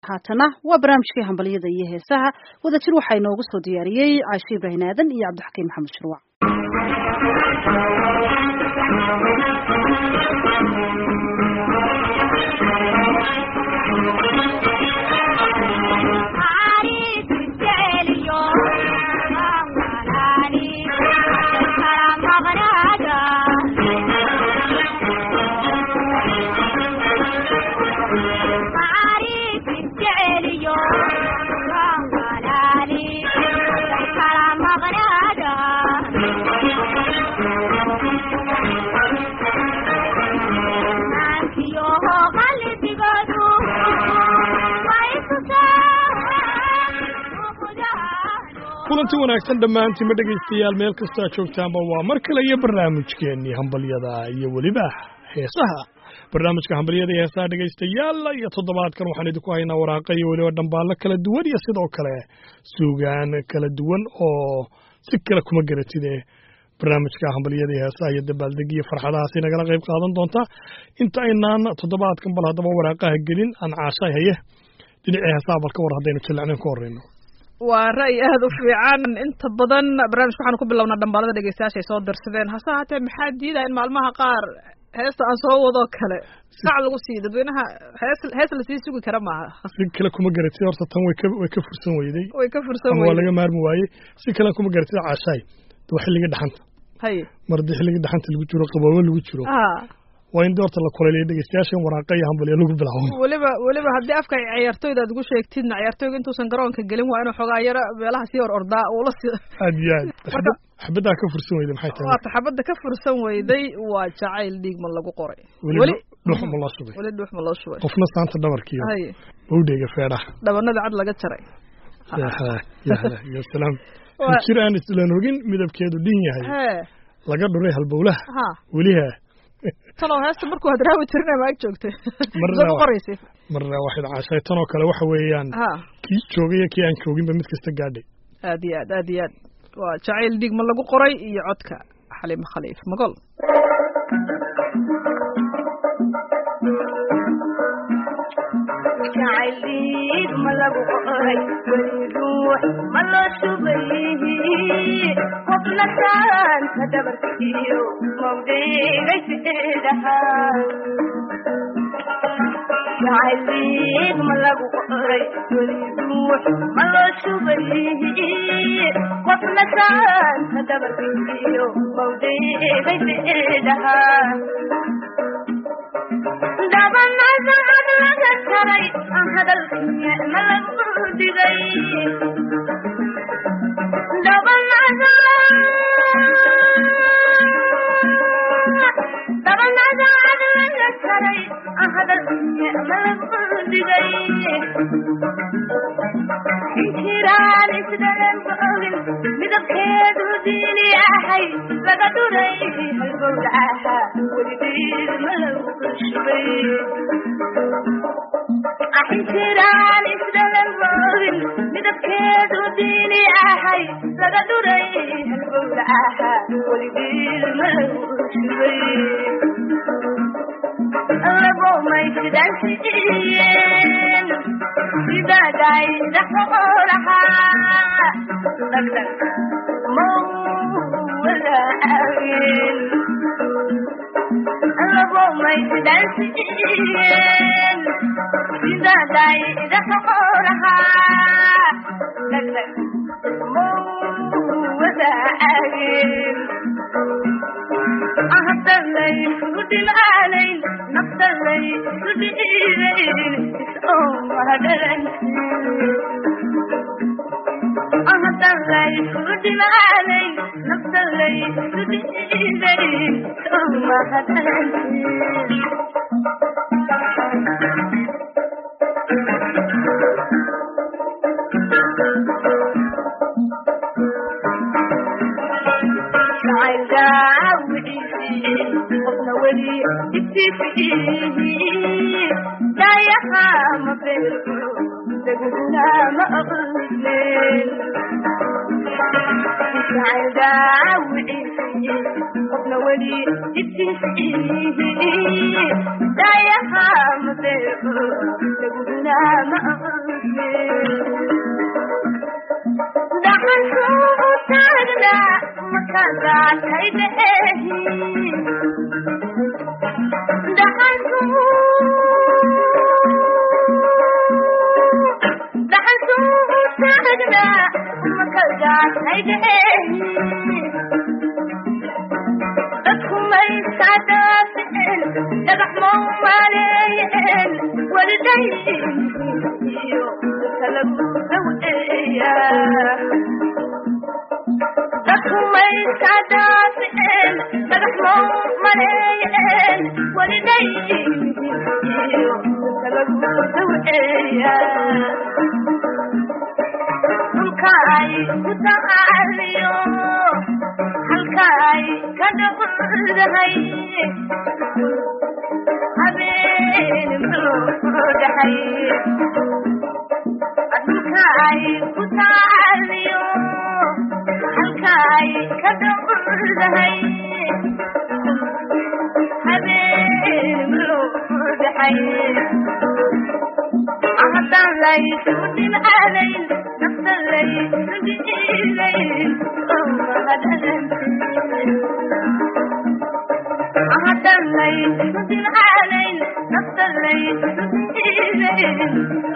haatana waa barnaamijkii hambaliyada iyo heesaha wadajir waxaa inoogu soo diyaariyey Caashe Ibrahim Aadan iyo Cabdixakiin Maxamed Shirwac. kulanti wanaagsan dhammaantiin ma dhegaystayaal meel kasta joogtaanba waa mar kale iyo barnaamijkeennii hambalyada iyo weliba heesaha barnaamijka hambalyada iyo heesaha dhegaystayaal iyo toddobaadkan waxaan idinku haynaa waraaqa iyo weliba dhambaallo kala duwan iyo sidoo kale suugaan kala duwan oo si kale kuma garatide barnaamijka hambalyada iyo heesaha iyo dabaaldeg iyo farxadahaasi nagala qayb qaadan doonta inta aynaan toddobaadkan bal haddaba waraaqaha gelin aan caashay haye dhinacii heesaha bal ka war haddaynu jilacnayn ku horreyno waa ra'yi aad u fiican inta badan barnaamijka waxaan ku bilownaa dhambaalada dhegeystayaasha ay soo darsadeen hase haatee maxaa diidaa in maalmaha qaar heesta aan soo wadoo kale sac lagu siiyo dadweynaha hees lasii sugi kara maaha si kale kuma garatid horta tan way ka fursan weyday waa laga maarmi waayey si kale kuma garatid caashaay waa xilliga dhaxanta haye mar haddii xilliga dhaxanta lagu jiro qaboobo lagu jiro waa in doorta la kuleeliyo dhegeystayaashan waraaqa iyo hambalyo lagu bilaabo weliba haddii afka ciyaartooyda aad ugu sheegtidna ciyaartooyga intuusan garoonka gelin waa inuu xoogaa yaro meelaha sii ordaa ula sii aad iyo aad xabaddaa ka fursan weyday maxay tahay waata xabadda ka fursan weyday waa jacayl dhiig ma lagu qoray weli dhuux ma loo shubay qofna saanta dhabarkiiyo owdheyga feedhaha dhabanada cad laga jaray ya salaam jir aan islan ogin midabkeedu dhin yahay laga dhuray halbowlaha weliha talo heesta markuu hadraawi tirina ma ag joogtay marna qoraysay marna waxay caashay tan oo kale waxa weeyaan kii joogay kii aan jooginba mid kasta gaadhay aad iyo aad waa jacayl dhiig ma lagu qoray iyo codka Xaliim Khaliif Magol jacayl dhiig ma lagu qoray ruux ma loo shubay qofna saanta dhabarkiyo mawdheegay sideedaha jacayl dhiig ma lagu qoray ruux ma loo shubay qofna saanta dhabarkiyo mawdheegay sideedaha dabanada cad laga jaray hadalkiya ma lagu digay dabanada cad laga jaray hadalkiya ma lagu digay inkiraan isdhalan ogin midabkeedu diini ahay laga dhuray halbowlaha weligeed ma lagu shubay inkiraan isdhalan ogin midabkeedu diini ahay laga dhuray halbowlaha weligeed ma lagu shubay lagomay sidaan siiyeen sidaday dhaxolaha dhagdhag mawalaageen lagomay sidaan siiyeen sidaday dhaxolaha dhagdhag mawalaageen ahadalay fudilaalay naftalay fudilay isoo mahadalan ahadalay fudilaalay naftalay fudilay isoo mahadalan qofna weli igtiisiihi daayaha ma beerko daguna ma aqlisleen jacayl daawiciisi qofna weli ibtiisii dayaha mabeerko daguna ma dhaxanku taagna makadaataydeehi dhaxanku taagna makadaataydeehi dadku may saadaaseen dhagax mau maleeyeen walidayn iyo kalagu daweeya dadku may saadaaseen dhagax mau maleeyeen walidayn iyo kalagu daweeya dhulka ay ku tacaaliyo halka ay ka dhowdahay habeen mudhahay dhulka ay ku tacaaliyo halka ay ka dhowdahay habeen mudhahay haddaan laysu dhimcaadayn nafta laysu dhiilayn haddaan laysu dhimcaadayn nafta laysu dhiilayn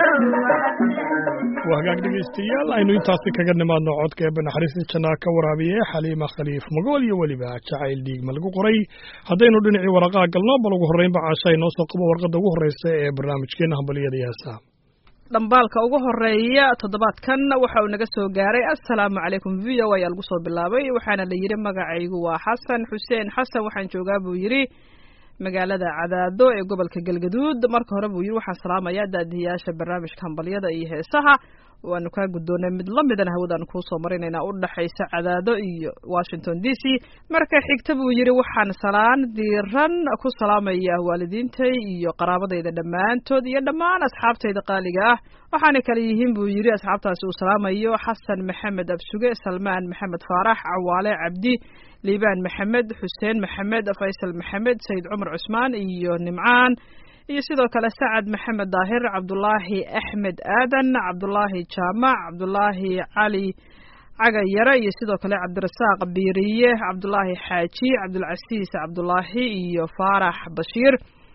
waa hagaag dhegaystayaal aynu intaasi kaga nimaadno codka eebbe naxariista jannaa ka waraabiye xaliima khaliif magool iyo weliba jacayl dhiigma lagu qoray haddaynu dhinacii waraqaa galno bal ugu horreynba caasha inoo soo qabo warqadda ugu horreysa ee barnaamijkeena hambaliyada iyo heesaha dhambaalka ugu horeeya toddobaadkan waxa uu naga soo gaaray assalaamu calaykum v o ayaa lagu soo bilaabay waxaana la yidhi magacaygu waa xasan xuseen xasan waxaan joogaa buu yidhi magaalada cadaado ee gobolka galgaduud marka hore buu yidhi waxaan salaamayaa daadiyaasha barnaamijka hambalyada iyo heesaha waanu kaa guddoonay mid la midana hawadaanu kuu soo marinaynaa u dhaxaysa cadaado iyo washington d c marka xigta buu yidhi waxaan salaan diiran ku salaamayaa waalidiintay iyo qaraabadayda dhammaantood iyo dhammaan asxaabtayda qaaliga ah waxaana kale yihiin buu yidhi asxaabtaasi uu salaamayo xasan maxamed absuge salmaan maxamed faarax cawaale cabdi liibaan maxamed xuseen maxamed faysal maxamed sayid cumar cusmaan iyo nimcaan iyo sidoo kale sacad maxamed daahir cabdulaahi axmed aadan cabdulaahi jaamac cabdulaahi cali cagayare iyo sidoo kale cabdirasaaq biiriye cabdulaahi xaaji cabdulcasiis cabdulaahi iyo faarax bashiir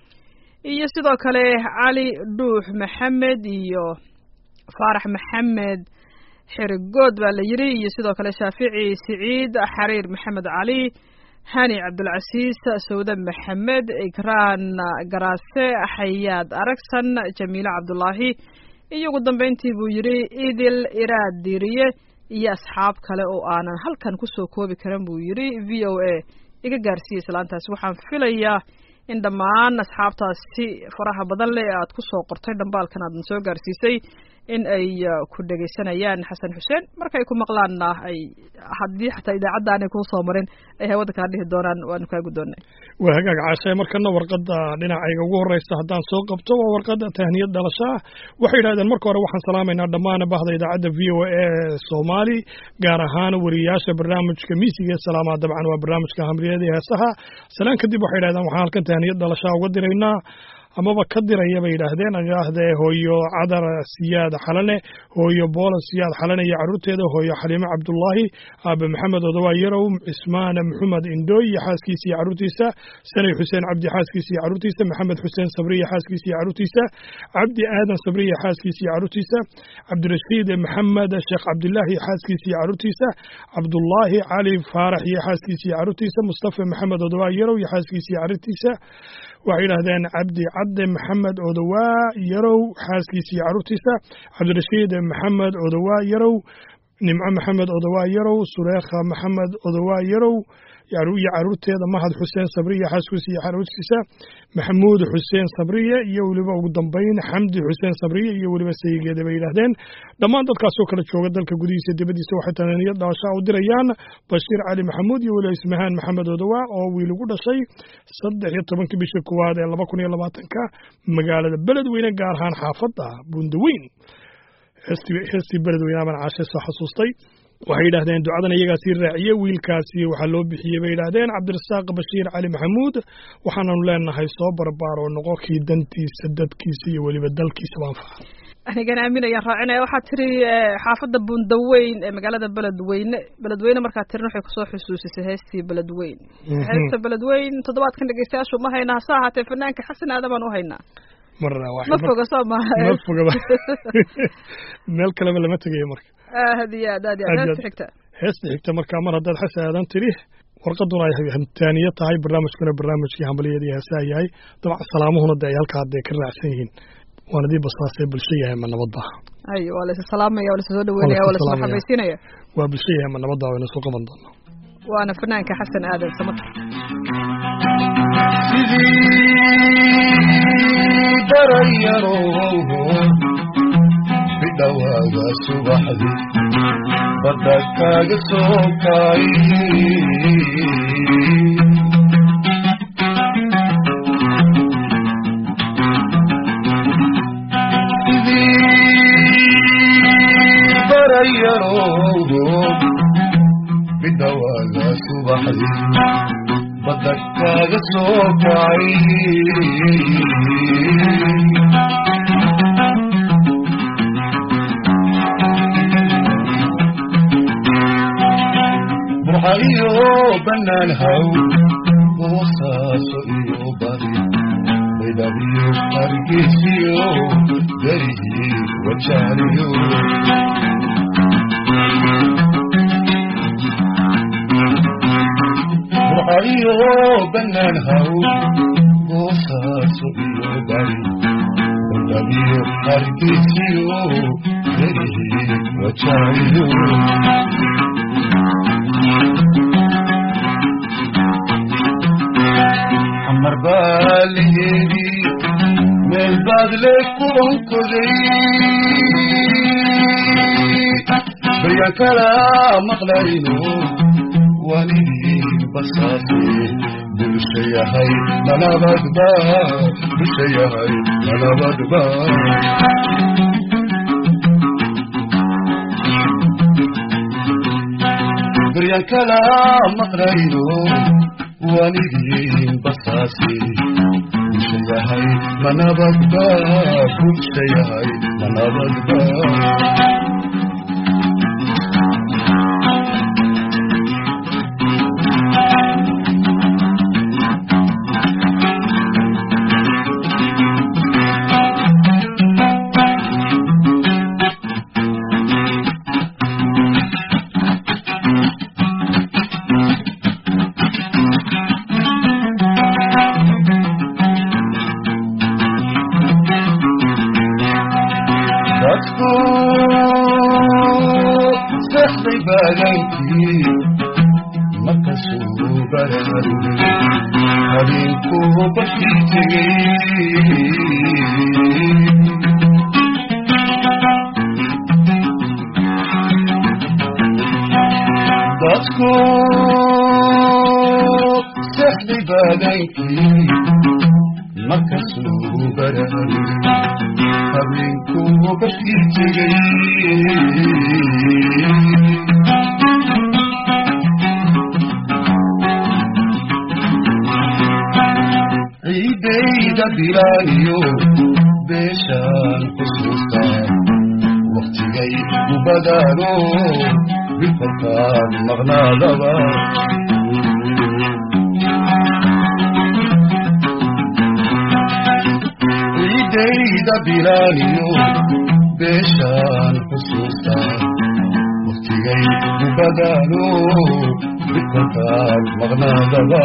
iyo sidoo kale cali dhuux maxamed iyo faarax maxamed xirigood baa la yidhi iyo sidoo kale shaafici siciid xariir maxamed cali hani cabdulcasiis sawde maxamed ikraan garaase xayaad aragsan jamiile cabdulaahi iyo ugu dambayntii buu yidhi idil iraad diiriye iyo asxaab kale oo aanan halkan kusoo koobi karin buu yidhi v o a iga gaarsiiyey islaantaasi waxaan filayaa in dhammaan asxaabtaasi faraha badan leh aad ku soo qortay dhambaalkan aadna soo gaarsiisay in ay ku dhegaysanayaan xasan xuseen markay ku maqlaanna ay haddii xataa idaacadda aanay kuu soo marin ay hawada kaa dhihi doonaan waanu kaa guddoonnay waa hagaag caashay markana warqadda dhinacayga ugu horreysa haddaan soo qabto waa warqadda tahniyad dhalasho ah waxay yidhahdeen marka hore waxaan salaamaynaa dhammaan bahda idaacadda v o a soomaali gaar ahaan wariyayaasha barnaamijka miisiga salaamaha dabcan waa barnaamijka hamriyada iyo heesaha salaan kadib waxay yidhahdeen waxaan halkan tahniyad dhalashaa uga diraynaa amaba ka diraya bay yidhaahdeen idhaahdee hooyo cadar siyaad xalane hooyo boola siyaad xalane iyo carruurteeda hooyo xaliime cabdullaahi aabe maxamed odawaa yarow cismaane maxamed indooy iyo xaaskiisa iyo carruurtiisa sanay xuseen cabdi xaaskiisa iyo carruurtiisa maxamed xuseen sabri iyo xaaskiisa iyo carruurtiisa cabdi aadan sabri iyo xaaskiisa iyo carruurtiisa cabdirashiid maxamed sheekh cabdilaahi iyo xaaskiisa iyo carruurtiisa cabdullaahi cali faarax iyo xaaskiisa iyo carruurtiisa mustafa maxamed odawaa yarow iyo xaaskiisa iyo carruurtiisa waxay yidhaahdeen cabdi cadde maxamed odawaa yarow xaaskiisa iyo carruurtiisa cabdirashiid maxamed odawaa yarow nimco maxamed odawaa yarow sureekha maxamed odawaa yarow iyo carruurteeda mahad xuseen sabriye xaaskiisa iyo carruurtiisa maxamuud xuseen sabriye iyo weliba ugu dambayn xamdi xuseen sabriye iyo weliba sayigeeda bay yidhaahdeen dhammaan dadkaasoo kale jooga dalka gudihiisa dibaddiisa waxay tahniyad dhalashaa u dirayaan bashiir cali maxamuud iyo weliba ismahaan maxamed odawaa oo wiil ugu dhashay 13 bishii koowaad ee 2020 magaalada beledweyne gaar ahaan xaafadda bundaweyn heestii beledweyne baan caashay soo xasuustay waxay yidhaahdeen ducadan iyagaa sii raaciye wiilkaasi waxaa loo bixiyey bay yidhaahdeen cabdirasaaq bashiir cali maxamuud waxaananu leenahay soo barbaar oo noqo kii dantiisa dadkiisa iyo weliba dalkiisaba anfaca anigana aamin ayaan raacinaya waxaad tiri xaafadda bundaweyn ee magaalada beledweyne markaad tirin waxay kusoo xusuusisay heestii beledweyn heesta beledweyn toddobaadkan dhegeystayaashu ma hayna hase ahaatee fanaanka xasan aadan baan u haynaa ma foga soo maha ma fogaba meel kaleba lama tegayo marka aad iyo aad heesta xigta markaa mar haddaad xasan aadan tiri warqaduna ay hamtaaniye tahay barnaamijkuna barnaamijkii hambaliyada iyo heesaha yahay dabcan salaamuhuna de ay halkaa hadee ka raacsan yihiin waana dii basaasee bulsho yahay ma nabadba ay waa la salaamaya waa la soo dhaweynaya waa la soo xabaysinaya waa bulsho yahay ma nabadba wayna soo qaban doonaa waana fanaanka xasan aadan samata darayaro bidawaaga subaxdi badda kaaga soo kaay bidawaaga subaxdi badda kaaga soo kaay burxa iyo bannaan haw boosaaso iyo bari baydhabo hargeysiyo garihii wajaaliyo burxaiyo bannaan haw boosaaso iyo bari baydhabo hargeysiyo garihii wajaaliyo xamar baa laheedii meel baad le ku onkoday baryaan kala maqlayno wanidii basaase bulsha yahay manabadba bulsha yahay manabadba baryaan kala maqlayno wanidii basaase bulsha yahay manabadba bulsha yahay manabadba ciidayda bilaaniyo beeshaan xusuusta waqtigay u badaano bilkolkaan maqnaadaba ciidayda bilaaniyo beeshaan xusuusta waqtigay u badaano bilkolkaan maqnaadaba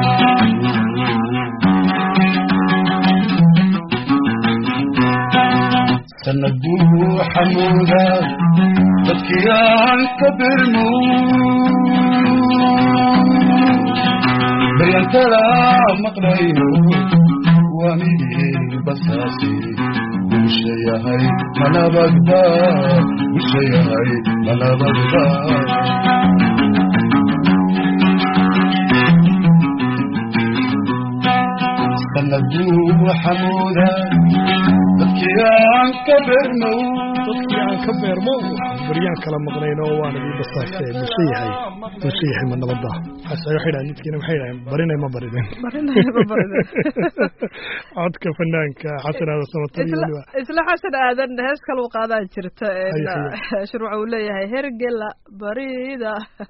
sanaduu xamuuda dadkiyaan ka birmo baryaan kala maqlayno wanidii basaase bulsha yahay manabadba bulsha yahay manabadba sanaduu xamuuda dadkiyaan ka birmo dadkii aan ka beermo baryaan kala maqnayn oo waan idin basaasay bulsho yahay ma nabadda waxay dhahaan midkiina waxay dhahaan barinay ma bariden codka fanaanka xasan aadan samatar isla xasan aadan hees kale u qaadaa jirta shuruuca uu leeyahay hergela barida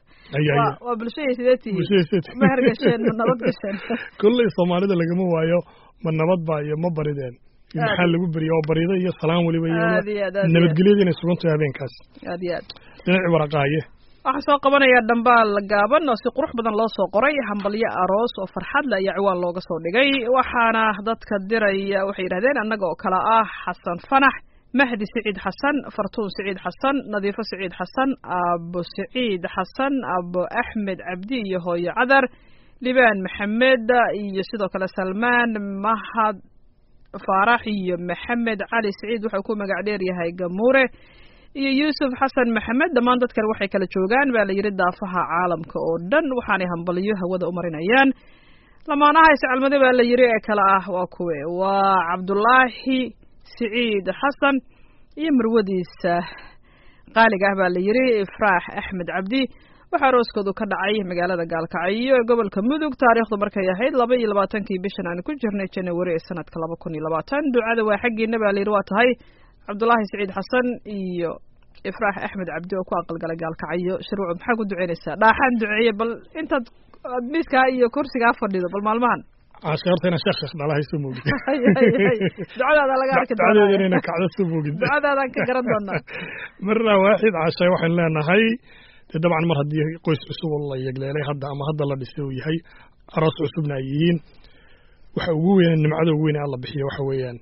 waa bulshada sideetii ma hergasheen ma nabad gasheen kulley soomaalida lagama waayo ma nabad baa iyo ma barideen maxaa lagu beriya oo barida iyo salaan weliba iyo nabadgelyada inay sugan tahay habeenkaas aad iyo aad dhinaci waraqaaye waxaa soo qabanaya dhambaal gaaban oo si qurux badan loo soo qoray hambalyo aroos oo farxad leh ayaa ciwaan looga soo dhigay waxaana dadka diraya waxay yidhahdeen annaga oo kale ah xasan fanax mahdi siciid xasan fartuun siciid xasan nadiifo siciid xasan abo siciid xasan abo axmed cabdi iyo hooyo cadar libaan maxamed iyo sidoo kale salmaan mahad faarax iyo maxamed cali siciid wuxuu ku magac dheer yahay gamuure iyo yuusuf xasan maxamed dhammaan dadkan waxay kala joogaan baa la yidhi daafaha caalamka oo dhan waxaanay hambalyo hawada u marinayaan lamaanaha iscalmado baa la yidhi ee kale ah waa kuwe waa cabdulaahi siciid xasan iyo marwadiisa qaaliga ah baa la yidhi ifraax axmed cabdi waxaa arooskoodu ka dhacay magaalada gaalkacyo ee gobolka mudug taariikhdu markay ahayd 22 bishan aan ku jirnay January ee sanadka 2020 ducada waa xaqiina baa leeyahay waa tahay Cabdullaahi Saciid Xasan iyo Ifraax Axmed Cabdi oo ku aqal galay gaalkacyo shuruuc maxaa ku duceynaysaa dhaaxan duceeye bal inta miiska iyo kursiga fadhido bal maalmahan عشرتنا شخص على هاي سموجي. دعاء هذا لقى ركض. دعاء هذا كعدة سموجي. دعاء هذا كجرد لنا. مرة واحد عشان واحد لنا هاي طبعا مرة دي قيس عصو الله يقلي عليه هذا ما هذا الله بيسوي هاي راس عصوبنا يين وحوين إن معدوين الله بحيه وحويان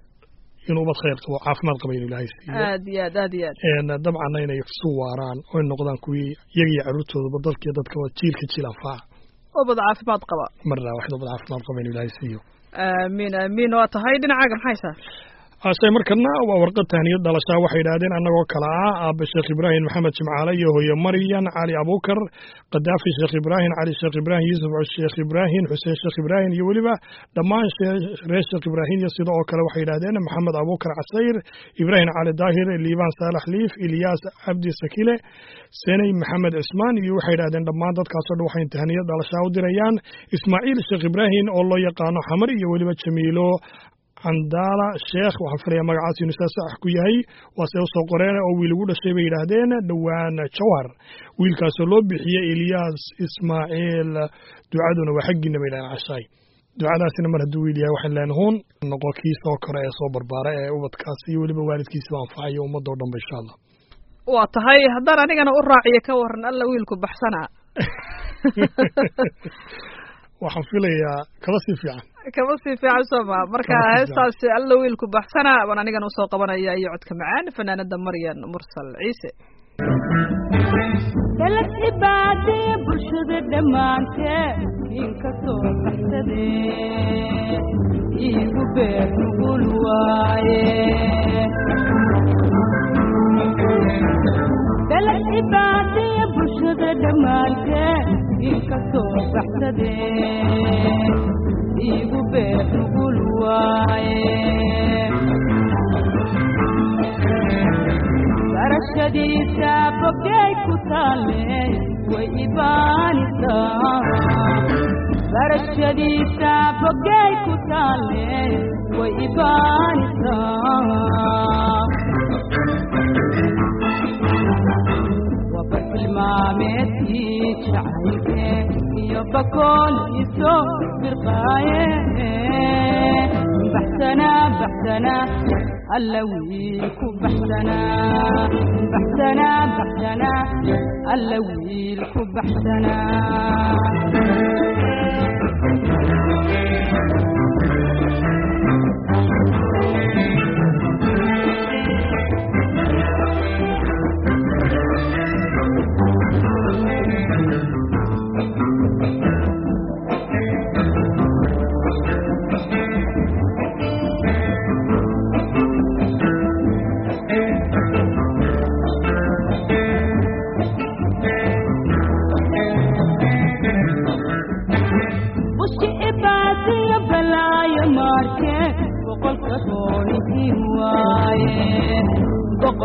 ينوب الخير وعافنا القبيل الله يسير. أدياد. إن طبعا هنا يفسوا واران وإن قدام كوي يجي عروته بدل كده كوتشيل كتشيل أفاع. وبضعف ما تقبل مرة واحدة وبضعف ما تقبل ولا يسيو آمين وتهيدنا عاقم حيسا أشياء مركنا وورقة تهنية دلشة واحد هذين أنا وكلاء أب الشيخ إبراهيم محمد شمعالي وهي مريم علي أبو بكر قدافي الشيخ إبراهيم علي الشيخ إبراهيم يوسف الشيخ إبراهيم حسين الشيخ إبراهيم يولبا دمان الشيخ إبراهيم يصير وكلاء واحد هذين محمد أبو بكر عسير إبراهيم علي الداهر الليبان صالح ليف إلياس عبد السكيلة سني محمد عثمان يوحي هذين دمان ضد كاسر واحد تهنية دلشة ودريان إسماعيل الشيخ إبراهيم الله يقانو حمر يولبا شميلو عندنا الشيخ وحفرية مقعاتي نساسة أحكوياهي وسيوصو قرينة أو ويلقود الشيبة إلهدين دوان شوار ويلكاسولو بحية إلياس إسماعيل دعادنا وحقنا بيلان عشاي دعانا سينما الدويليا وحلان هون نقو كيسو كرايا صوبر بارا وبدكاسي ولبا والد كيسو أنفعي ومدور دنب إن شاء الله وطهي هدانا نيغانا أراعي كورن ألا ويلكو بحسنا waxaan filayaa kaba sii fiican soma marka heestaasi alla wiilku baxsana waan anigan u soo qabanaya iyo codka macaan fanaanada Maryan Mursal Ciise dalad ibaade bulshada dhamaanteed inka soo baxsadee igu beer nugul waaye dalad ibaade bulshada dhamaanteed inka soo baxsadee igu beer nugul waaye barashadiisa bogay ku taale way ibaanisaa barashadiisa bogay ku taale way ibaanisaa وبالمامتي شعيك يا بكون يسو برقايه بحثنا اللويك بحثنا اللويك بحثنا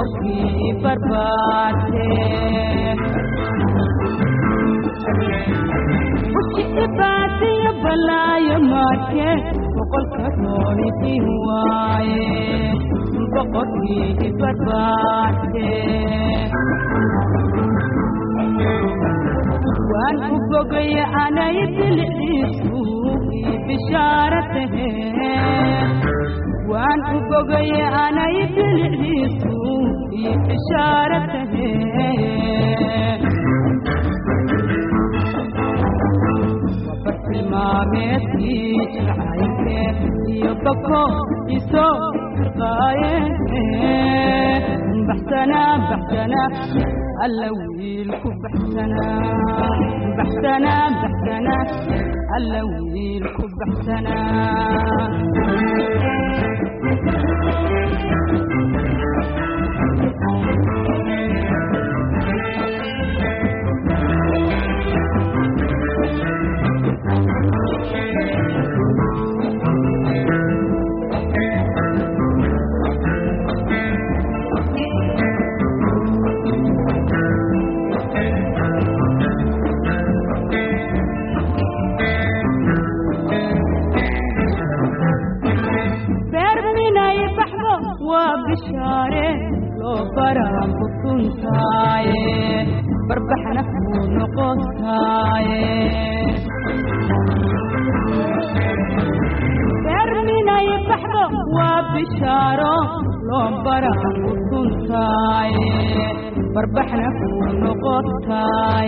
boqorkii barbaarte ushi ibaatiyo balaayo maarke boqolka roonisin waaye boqorkii barbaarte waan u bogaya anay dilciisu bishaaratahe waan u bogaya anay dilciisu bishaaratahe wabartilmaameedkii jacaylke iyo bako isoo firqaaye baxsana alla wiilku baxsana alla wiilku baxsana بشارة لو برام بكونتاي بربحنا كون قصاي برمينا يبحبه وبشارة لو برام بكونتاي بربحنا كون قصاي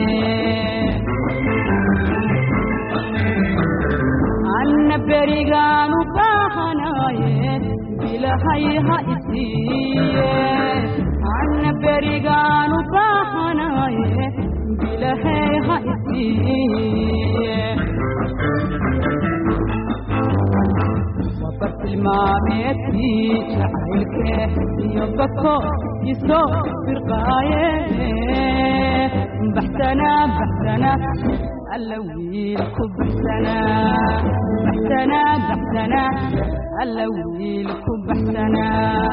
عنا بريغان وباهناي بلهيها إسيه عنا بريغان وباهناي بلهيها إسيه وبس المامتي شعيلك يبكو يسوق فرقايه بحثنا اللويلكو بحثنا اللويلكو بحثنا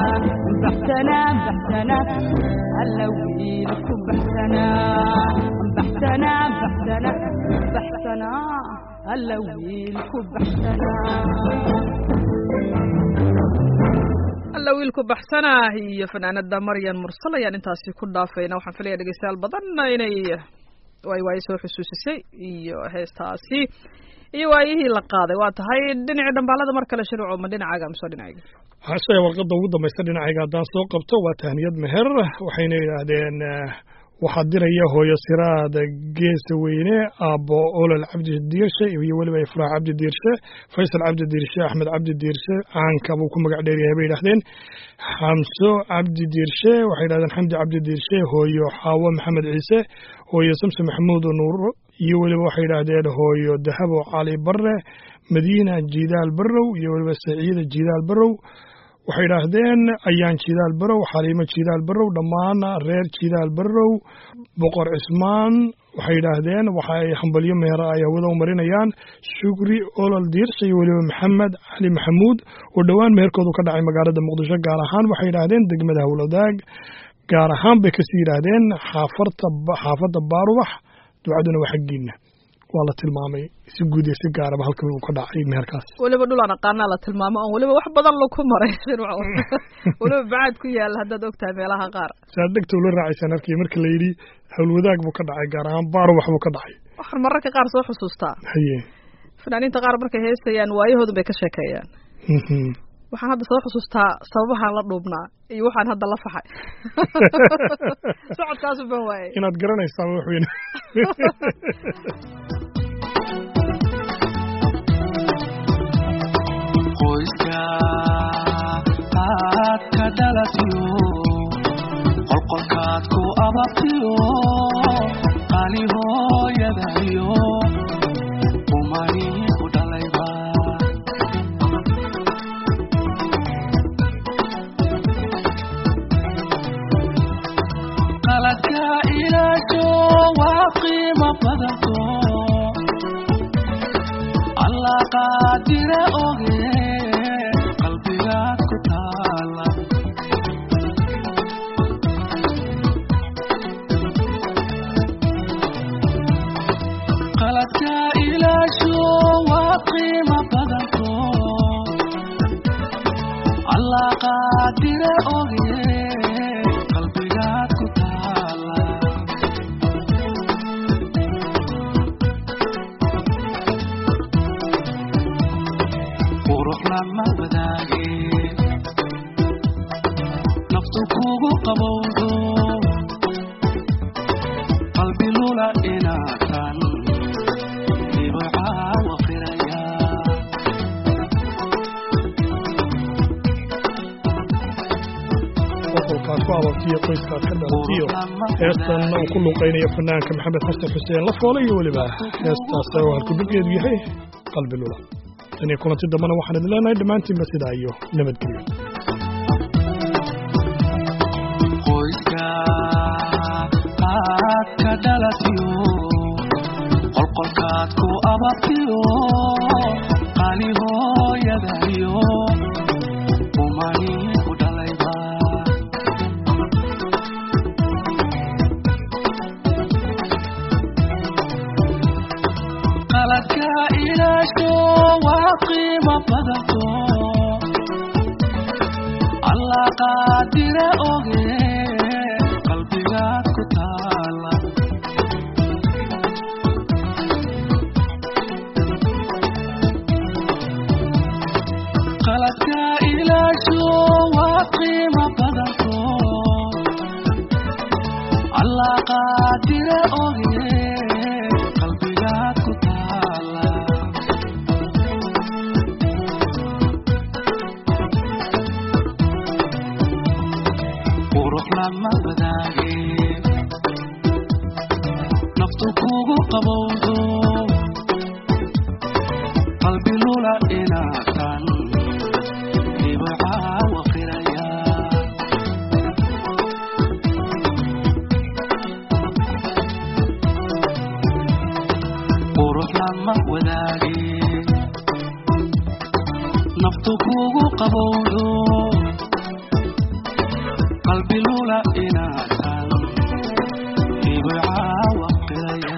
اللويلكو بحثنا اللويلكو بحثنا اللويلكو بحثنا هي فنانة مريم مرسلة يعني انتاسي كل دافينا وحن فليا دقيسال بدنا إني way soo xusuusisay iyo heestaasi iyo waayihii la qaaday waa tahay dhinaca dambaalada marka la shirco ma dhinacaaga ama soo dhinacayga hashay warqadda ugu dambaysa dhinacayga haddaan soo qabto waa tahniyad meher waxayna yidhaahdeen waxaa diraya hooyo siraada geesa weyne aabbo olol cabdi diirshe iyo weliba ifraax cabdi diirshe faysal cabdi diirshe axmed cabdi diirshe caanka buu ku magac dheeryahay bay yidhahdeen xamso cabdi diirshe waxay yidhahdeen xamdi cabdi diirshe hooyo xaawo maxamed ciise hooyo samse maxamuud nuur iyo weliba waxay yidhaahdeen hooyo dahabo cali barre madiina jidaal barrow iyo weliba saciida jidaal barrow waxay yidhaahdeen ayaan jidaal barrow xaliimo jidaal barrow dhammaan reer jidaal barrow boqor cismaan waxay yidhaahdeen waxay hambalyo meera ay hawada u marinayaan shukri olol diirshe iyo weliba maxamed cali maxamuud oo dhowaan meherkoodu ka dhacay magaalada muqdisho gaar ahaan waxay yidhaahdeen degmada howladaag gaar ahaan bay kasii yidhaahdeen xaafadda baarubax ducaduna waa xaggiina waa la tilmaamay si guud iyo si gaaraba halka uu ka dhacay meherkaas waliba dhul aan aqaana la tilmaamo oo waliba wax badan lagu maray waliba baad ku yaal haddaad ogtahay meelaha qaar saad degto la raacaysan arkay marka la yiri hawlwadaag buu ka dhacay gaar ahaan baarubax buu ka dhacay waxaan mararka qaar soo xusuustaa haye fanaaniinta qaar markay heesayaan waayahoodu bay ka sheekeeyaan waxaan hadda soo xusuustaa sababahaan la dhuubnaa iyo waxaan hadda la faxay socodkaasu ban waaye inaad garanaysaa wax weyn qoyska aad ka dhalatiyo qolqolkaad ku ababtiyo qali hooyadayo umani ku dhalayba qaladka ilaasho waa qiimo badanto alla qaadire oge qalbigaad ku taala kugu qabowdo qalbi lula inaakan dhibcaa waqiraya qolkaad ku abartiyo qoyskaad ka dhalatiyo heestan uu ku luuqaynayo fanaanka maxamed xasan xuseen la foole iyo weliba heestaas oo halkudhibgeedu yahay qalbi lula tan iyo kulanti dambana waxaan idin leenahay dhammaantiinba sidaa iyo nabadgelyo qoyska aad ka dhalatiyo qolqolkaad ku abartiyo qali hooyadayo umani ku dhalayba qaladka ilaasho waa qiimo badanto alla qaadire oge qalbigaad ku taala qaladka ilaasho waa qiimo badanto alla qaadire oge qalbigaad ku taala qurux lama wadaage naftu kugu qabowdo qalbi lula inaakan dhibcaa waqiraya qurux lama wadaage naftu kugu qabowdo qalbi lula inaakan dhibcaa waqiraya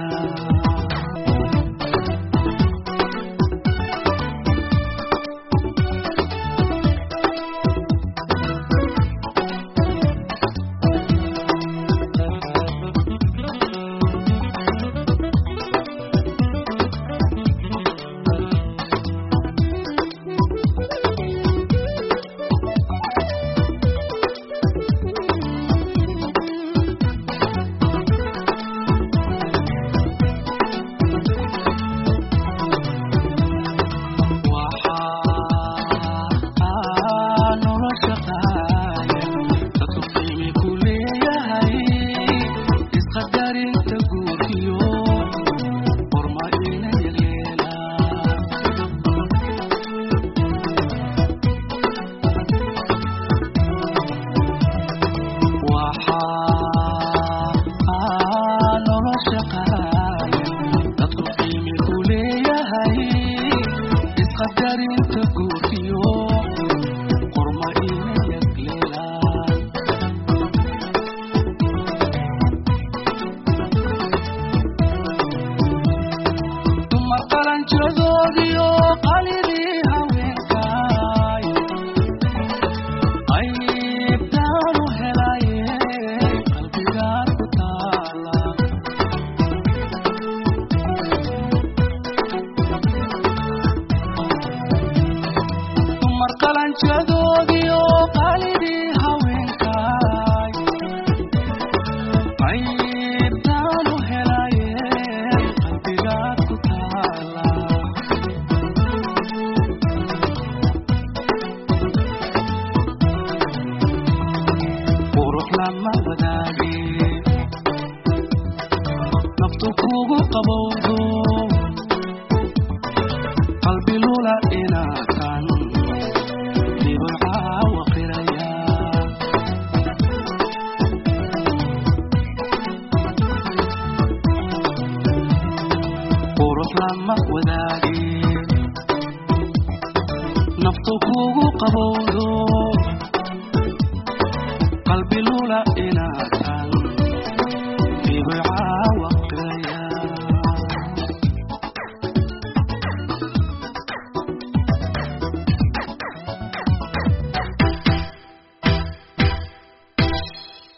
naftu kugu qabowdo qalbi lula inaakan